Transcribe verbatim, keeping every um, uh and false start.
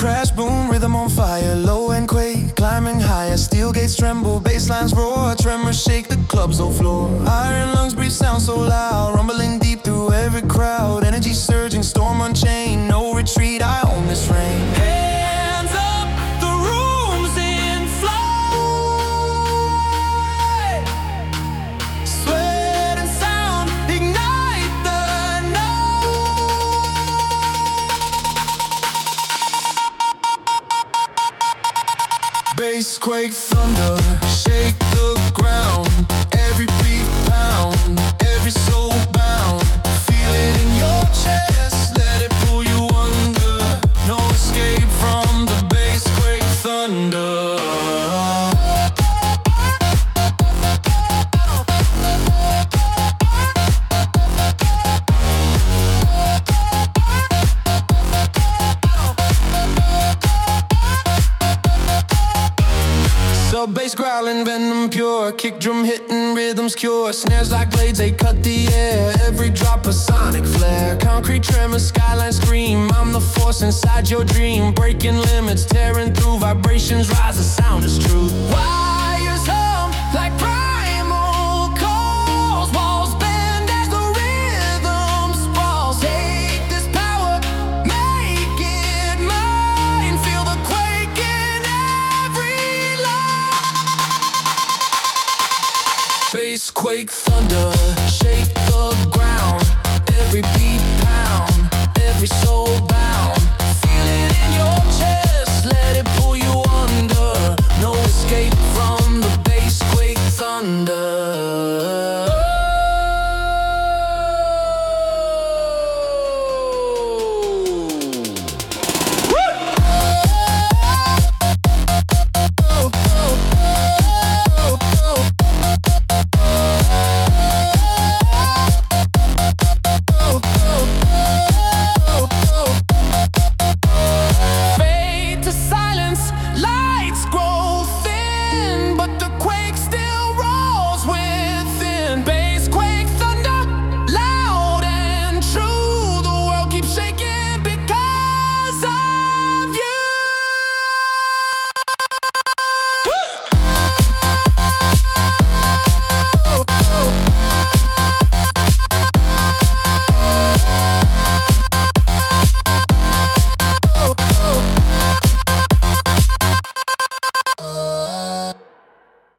Crash, boom, rhythm on fire, low and quake, climbing higher, steel gates tremble, basslines roar, tremors shake the club's whole floor. Iron lungs breathe sound so loud, rumbling deep through every crowd, energy surging, storm unchained, no retreat, I own this rain. Hands up, the room's in flight. Sweat and sound ignite the night. Bass, quake, thunder, shake the ground. Every beat pound, every soul bound. Feel it in your chest, let it pull you under. No escape from the bass, quake, thunder. Sub bass growling, venom pure, kick drum hitting, rhythms cure. Snares like blades, they cut the air. Every drop a sonic flare. Concrete tremor, skyline scream. I'm the force inside your dream, breaking limits, tearing through. Vibrations rise, the sound is true. Wires hum like primal calls. Walls bend as the rhythm sprawls. Take this power, make it mine. Feel the quake in every line. Bass, quake, thunder.